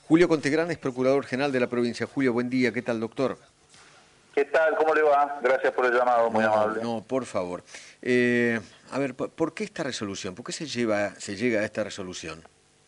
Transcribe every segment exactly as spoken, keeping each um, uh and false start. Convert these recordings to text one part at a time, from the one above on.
Julio Contegrán es Procurador General de la provincia. Julio, buen día. ¿Qué tal, doctor? ¿Qué tal? ¿Cómo le va? Gracias por el llamado, muy No, amable. no, por favor. Eh, a ver, ¿por, por qué esta resolución? ¿Por qué se, lleva, se llega a esta resolución?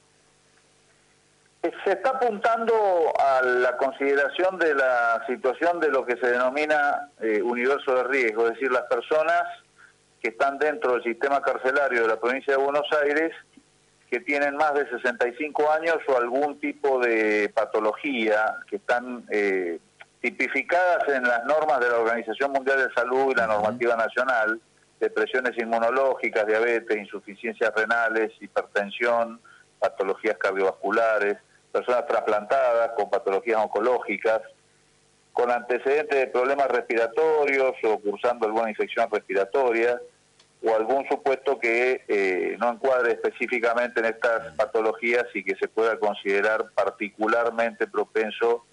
Se está apuntando a la consideración de la situación de lo que se denomina eh, universo de riesgo, es decir, las personas que están dentro del sistema carcelario de la provincia de Buenos Aires que tienen más de sesenta y cinco años o algún tipo de patología que están eh, tipificadas en las normas de la Organización Mundial de Salud y la normativa nacional, depresiones inmunológicas, diabetes, insuficiencias renales, hipertensión, patologías cardiovasculares, personas trasplantadas con patologías oncológicas, con antecedentes de problemas respiratorios o cursando alguna infección respiratoria, o algún supuesto que eh, no encuadre específicamente en estas patologías y que se pueda considerar particularmente propenso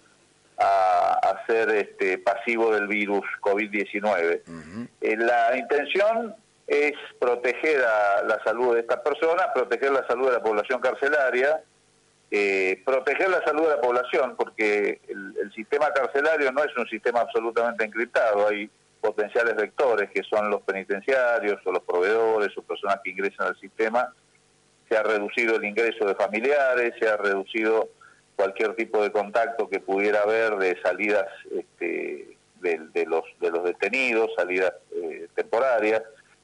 a, a ser este, pasivo del virus COVID diecinueve. Uh-huh. Eh, la intención es proteger a la salud de estas personas, proteger la salud de la población carcelaria, eh, proteger la salud de la población, porque el, el sistema carcelario no es un sistema absolutamente encriptado, hay potenciales vectores que son los penitenciarios o los proveedores o personas que ingresan al sistema. Se ha reducido el ingreso de familiares, se ha reducido cualquier tipo de contacto que pudiera haber de salidas este, de, de, los, de los detenidos, salidas eh, temporarias,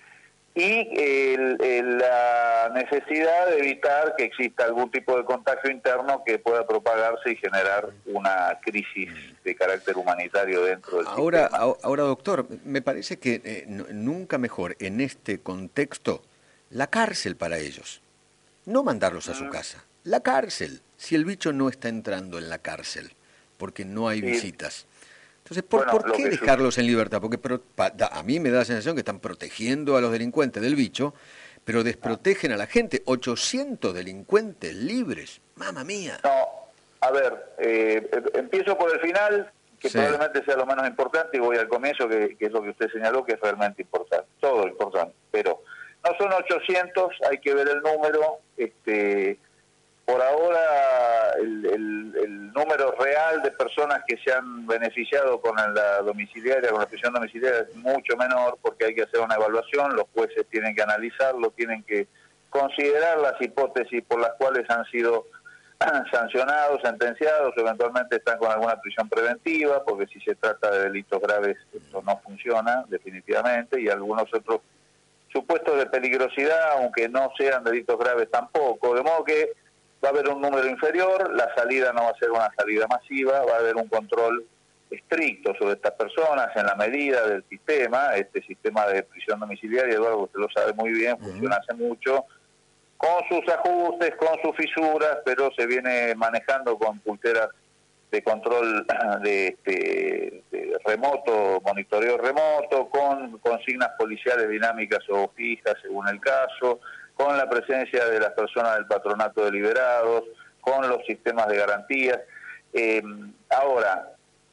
y el, el, la necesidad de evitar que exista algún tipo de contagio interno que pueda propagarse y generar una crisis de carácter humanitario dentro del ahora, sistema. Ahora, doctor, me parece que eh, nunca mejor en este contexto la cárcel para ellos. No mandarlos a su casa, la cárcel, si el bicho no está entrando en la cárcel, porque no hay sí. visitas. Entonces, ¿por, bueno, ¿por qué dejarlos en libertad? Porque pero, pa, da, a mí me da la sensación que están protegiendo a los delincuentes del bicho, pero desprotegen a la gente. ochocientos delincuentes libres, mamma mía. No, a ver, eh, empiezo por el final, que sí. probablemente sea lo menos importante, y voy al comienzo, que, que es lo que usted señaló, que es realmente importante. Todo importante, pero no son ochocientos, hay que ver el número. Este, por ahora, el, el, el número real de personas que se han beneficiado con la domiciliaria, con la prisión domiciliaria, es mucho menor, porque hay que hacer una evaluación, los jueces tienen que analizarlo, tienen que considerar las hipótesis por las cuales han sido sancionados, sentenciados, eventualmente están con alguna prisión preventiva, porque si se trata de delitos graves esto no funciona definitivamente, y algunos otros supuestos de peligrosidad, aunque no sean delitos graves tampoco, de modo que va a haber un número inferior, la salida no va a ser una salida masiva, va a haber un control estricto sobre estas personas en la medida del sistema. Este sistema de prisión domiciliaria, Eduardo, usted lo sabe muy bien, funciona hace mucho, con sus ajustes, con sus fisuras, pero se viene manejando con pulseras de control de, este, de remoto, monitoreo remoto, con consignas policiales dinámicas o fijas según el caso, con la presencia de las personas del patronato de liberados, con los sistemas de garantías. Eh, ahora,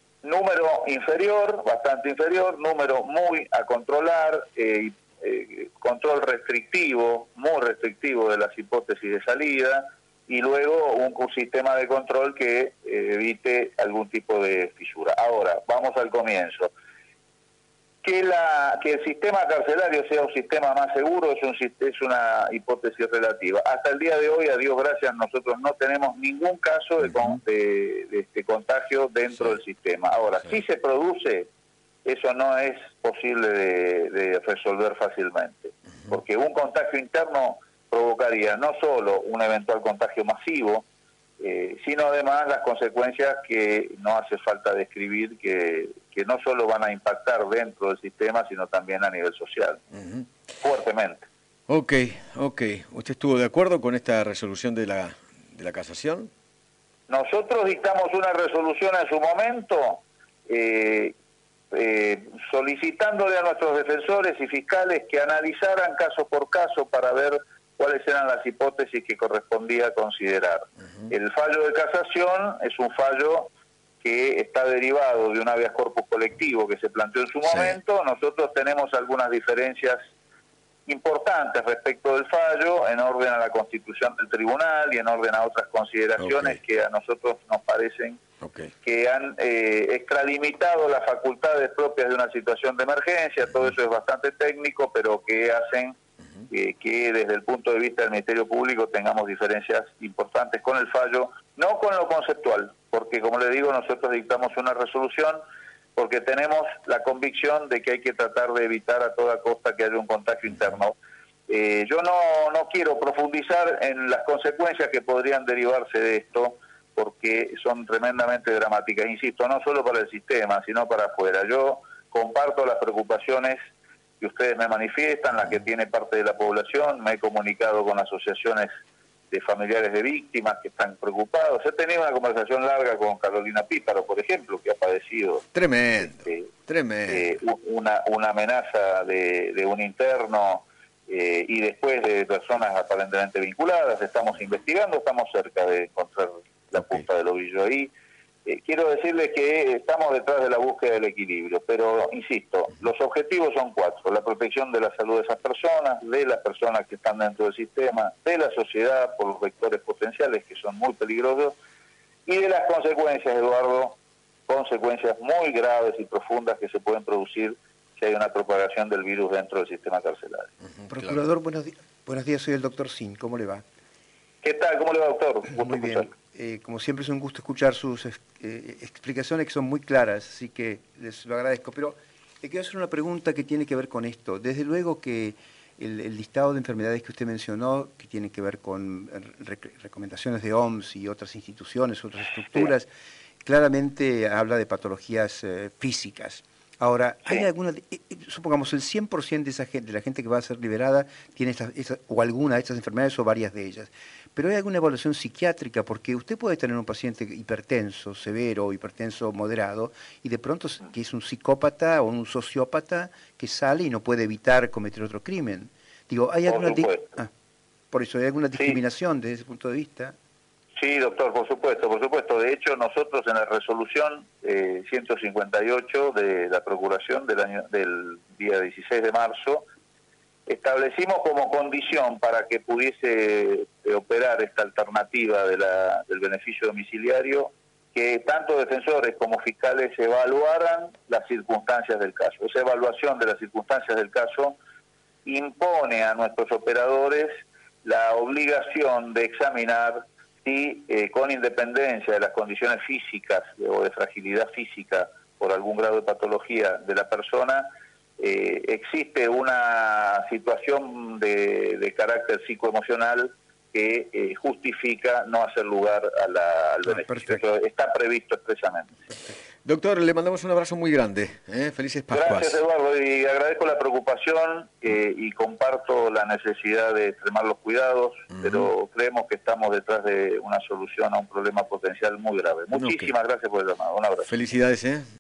número inferior, bastante inferior, número muy a controlar, eh, eh, control restrictivo, muy restrictivo de las hipótesis de salida, y luego un, un sistema de control que eh, evite algún tipo de fisura. Ahora, vamos al comienzo. Que, la, que el sistema carcelario sea un sistema más seguro es, un, es una hipótesis relativa. Hasta el día de hoy, a Dios gracias, nosotros no tenemos ningún caso de, de, de este contagio dentro sí. del sistema. Ahora, sí. si se produce, eso no es posible de, de resolver fácilmente, uh-huh. porque un contagio interno provocaría no solo un eventual contagio masivo, eh, sino además las consecuencias que no hace falta describir, que, que no solo van a impactar dentro del sistema, sino también a nivel social, uh-huh. fuertemente. Ok, ok. ¿Usted estuvo de acuerdo con esta resolución de la, de la casación? Nosotros dictamos una resolución en su momento, eh, eh, solicitándole a nuestros defensores y fiscales que analizaran caso por caso para ver cuáles eran las hipótesis que correspondía considerar. Uh-huh. El fallo de casación es un fallo que está derivado de un habeas corpus colectivo que se planteó en su sí. momento. Nosotros tenemos algunas diferencias importantes respecto del fallo, en orden a la constitución del tribunal y en orden a otras consideraciones okay. que a nosotros nos parecen okay. que han eh, extralimitado las facultades propias de una situación de emergencia. Uh-huh. Todo eso es bastante técnico, pero que hacen uh-huh. eh, que desde el punto de vista del Ministerio Público tengamos diferencias importantes con el fallo, no con lo conceptual, porque como le digo, nosotros dictamos una resolución porque tenemos la convicción de que hay que tratar de evitar a toda costa que haya un contagio interno. Eh, yo no, no quiero profundizar en las consecuencias que podrían derivarse de esto, porque son tremendamente dramáticas, insisto, no solo para el sistema, sino para afuera. Yo comparto las preocupaciones que ustedes me manifiestan, las que tiene parte de la población, me he comunicado con asociaciones de familiares de víctimas que están preocupados. He tenido una conversación larga con Carolina Píparo, por ejemplo, que ha padecido tremendo, eh, tremendo. Eh, una, una amenaza de, de un interno eh, y después de personas aparentemente vinculadas. Estamos investigando, estamos cerca de encontrar la okay. punta del ovillo ahí. Eh, quiero decirles que estamos detrás de la búsqueda del equilibrio, pero insisto, los objetivos son cuatro: la protección de la salud de esas personas, de las personas que están dentro del sistema, de la sociedad por los vectores potenciales que son muy peligrosos, y de las consecuencias, Eduardo, consecuencias muy graves y profundas que se pueden producir si hay una propagación del virus dentro del sistema carcelario. Uh-huh, Procurador, claro. buenos, di buenos días, soy el doctor Sin, ¿cómo le va? ¿Qué tal? ¿Cómo le va, doctor? Gusto muy bien. Eh, como siempre es un gusto escuchar sus eh, explicaciones que son muy claras, así que les lo agradezco. Pero le quiero hacer una pregunta que tiene que ver con esto. Desde luego que el, el listado de enfermedades que usted mencionó, que tiene que ver con rec recomendaciones de O M S y otras instituciones, otras estructuras, sí. claramente habla de patologías eh, físicas. Ahora, ¿hay sí. alguna, eh, supongamos, el cien por ciento de, esa gente, de la gente que va a ser liberada tiene estas, esas, o alguna de estas enfermedades o varias de ellas? Pero hay alguna evaluación psiquiátrica, porque usted puede tener un paciente hipertenso, severo, hipertenso moderado, y de pronto que es un psicópata o un sociópata que sale y no puede evitar cometer otro crimen. Digo, ¿hay alguna, di ah, por eso, ¿hay alguna discriminación sí. desde ese punto de vista? Sí, doctor, por supuesto, por supuesto. De hecho, nosotros en la resolución eh, ciento cincuenta y ocho de la Procuración del, año, del día dieciséis de marzo, establecimos como condición para que pudiese eh, operar esta alternativa de la, del beneficio domiciliario que tanto defensores como fiscales evaluaran las circunstancias del caso. Esa evaluación de las circunstancias del caso impone a nuestros operadores la obligación de examinar si eh, con independencia de las condiciones físicas o de fragilidad física por algún grado de patología de la persona, Eh, existe una situación de, de carácter psicoemocional que eh, justifica no hacer lugar a la, al beneficio. Ah, Eso está previsto expresamente. Perfecto. Doctor, le mandamos un abrazo muy grande. ¿eh? Felices Pascuas. Gracias, Eduardo, y agradezco la preocupación eh, y comparto la necesidad de extremar los cuidados, uh-huh. pero creemos que estamos detrás de una solución a un problema potencial muy grave. Muchísimas okay. gracias por el llamado. Un abrazo. Felicidades, ¿eh?